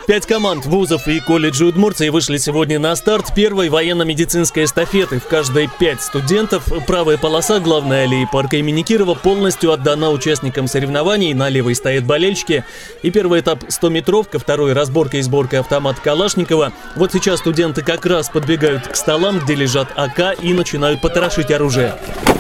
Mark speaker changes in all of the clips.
Speaker 1: 5 команд вузов и колледжей Удмуртии вышли сегодня на старт первой военно-медицинской эстафеты. В каждой 5 студентов. Правая полоса главной аллеи парка имени Кирова полностью отдана участникам соревнований. На левой стоят болельщики. И первый этап 100-метровка, второй разборка и сборка автомата Калашникова. Вот сейчас студенты как раз подбегают к столам, где лежат АК, и начинают потрошить оружие.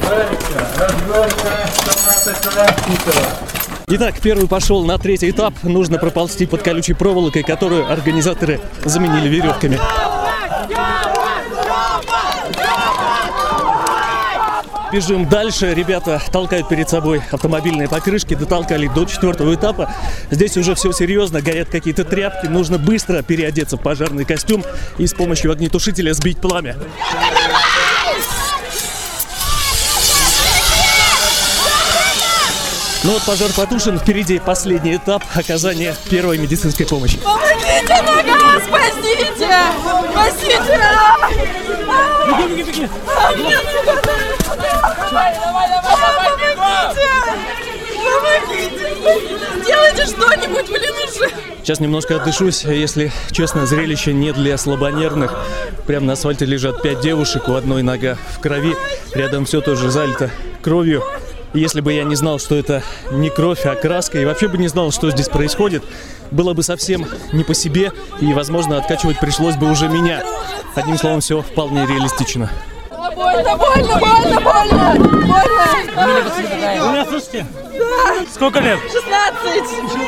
Speaker 1: Итак, первый пошел на третий этап. Нужно проползти под колючей проволокой, которую организаторы заменили веревками. Бежим дальше. Ребята толкают перед собой автомобильные покрышки. Дотолкали до 4-го этапа. Здесь уже все серьезно. Горят какие-то тряпки. Нужно быстро переодеться в пожарный костюм и с помощью огнетушителя сбить пламя. Ну вот пожар потушен, впереди последний этап оказания первой медицинской помощи.
Speaker 2: Помогите, нога, спасите! Спасите! Помогите! Сделайте что-нибудь, блин, уже!
Speaker 1: Сейчас немножко отдышусь. Если честно, зрелище не для слабонервных. Прямо на асфальте лежат 5 девушек, у одной нога в крови. Рядом все тоже залито кровью. Если бы я не знал, что это не кровь, а краска, и вообще бы не знал, что здесь происходит, было бы совсем не по себе, и, возможно, откачивать пришлось бы уже меня. Одним словом, все вполне реалистично.
Speaker 2: Больно, больно, больно, больно, больно.
Speaker 3: Вы меня слышите? Да. Сколько лет?
Speaker 2: 16.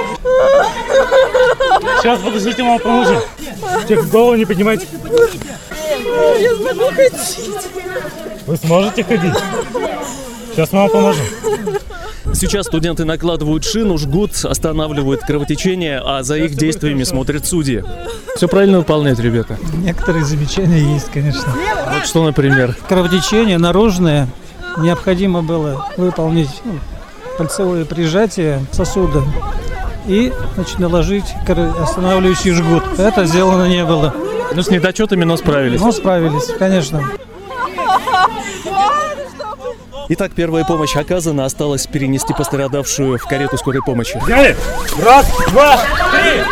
Speaker 3: Сейчас, подождите, мама поможет. Тихо, голову не поднимайте.
Speaker 2: Я смогу ходить.
Speaker 3: Вы сможете ходить? Сейчас мама поможет.
Speaker 1: Сейчас студенты накладывают шину, жгут, останавливают кровотечение, а за их действиями смотрят судьи. Все правильно выполняют ребята?
Speaker 4: Некоторые замечания есть, конечно.
Speaker 1: Вот что, например?
Speaker 4: Кровотечение наружное. Необходимо было выполнить пальцевое прижатие сосуда и наложить останавливающий жгут. Это сделано не было.
Speaker 1: Ну, с недочетами, но справились.
Speaker 4: Но справились, конечно.
Speaker 1: Итак, первая помощь оказана. Осталось перенести пострадавшую в карету скорой помощи.
Speaker 3: Взяли! Раз, два, три!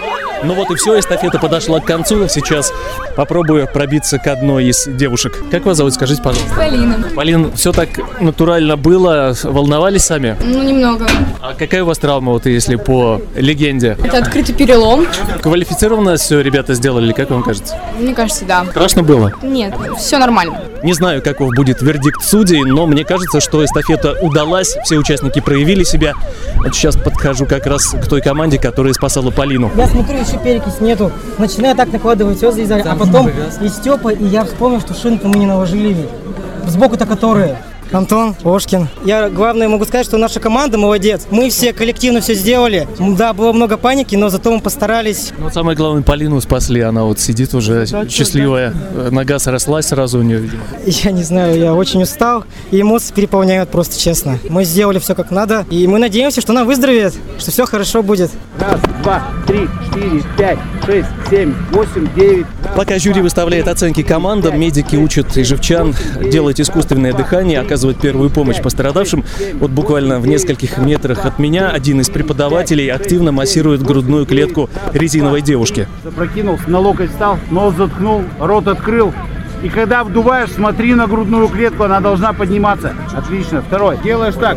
Speaker 1: Ну вот и все, эстафета подошла к концу. Сейчас попробую пробиться к одной из девушек. Как вас зовут, скажите, пожалуйста?
Speaker 5: Полина.
Speaker 1: Полин, все так натурально было? Волновались сами?
Speaker 5: Ну, немного.
Speaker 1: А какая у вас травма, вот если по легенде?
Speaker 5: Это открытый перелом.
Speaker 1: Квалифицированно все ребята сделали, как вам кажется?
Speaker 5: Мне кажется, да.
Speaker 1: Страшно было?
Speaker 5: Нет, все нормально.
Speaker 1: Не знаю, каков будет вердикт судей, но мне кажется, что эстафета удалась, все участники проявили себя. Вот сейчас подхожу как раз к той команде, которая спасала Полину.
Speaker 6: Я смотрю, еще перекись нету. Начинаю так накладывать, все залезали. А потом и Степа, и я вспомнил, что шинку мы не наложили. Сбоку-то которые. Антон, Ошкин. Я главное могу сказать, что наша команда молодец. Мы все коллективно все сделали. Да, было много паники, но зато мы постарались.
Speaker 1: Ну, самое главное, Полину спасли. Она вот сидит уже счастливая. Нога срослась сразу у нее, видимо.
Speaker 6: Я не знаю, я очень устал. И эмоции переполняют просто, честно. Мы сделали все как надо. И мы надеемся, что она выздоровеет, что все хорошо будет.
Speaker 7: Раз, два, 3, 4, 5, 6, 7, 8, 9.
Speaker 1: Пока жюри выставляет оценки командам, медики учат ижевчан делать искусственное дыхание, оказывать первую помощь пострадавшим. Вот буквально в нескольких метрах от меня один из преподавателей активно массирует грудную клетку резиновой девушки.
Speaker 7: Запрокинулся, на локоть встал, нос заткнул, рот открыл. И когда вдуваешь, смотри на грудную клетку, она должна подниматься. Отлично. Второй. Делаешь так.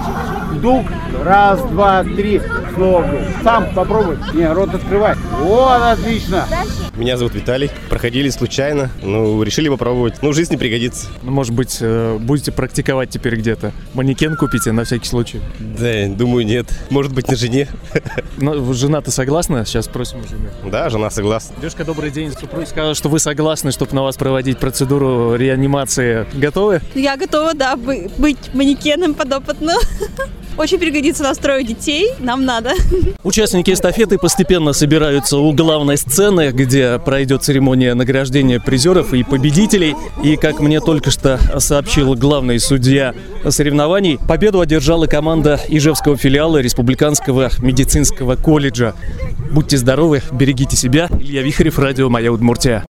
Speaker 7: Вдух. Раз, два, три. Снова вдух. Сам попробуй. Не, рот открывай. Вот, отлично.
Speaker 8: Меня зовут Виталий. Проходили случайно. Решили попробовать. В жизни пригодится.
Speaker 1: Может быть, будете практиковать теперь где-то? Манекен купите на всякий случай?
Speaker 8: Да, думаю, нет. Может быть, на жене.
Speaker 1: Но жена-то согласна? Сейчас спросим у жены.
Speaker 8: Да, жена согласна.
Speaker 1: Девушка, добрый день. Супруг сказал, что вы согласны, чтобы на вас проводить процедуру реанимации. Готовы?
Speaker 9: Я готова, да, быть манекеном подопытным. Очень пригодится настрою детей, нам надо.
Speaker 1: Участники эстафеты постепенно собираются у главной сцены, где пройдет церемония награждения призеров и победителей. И, как мне только что сообщил главный судья соревнований, победу одержала команда Ижевского филиала Республиканского медицинского колледжа. Будьте здоровы, берегите себя. Илья Вихарев, радио «Моя Удмуртия».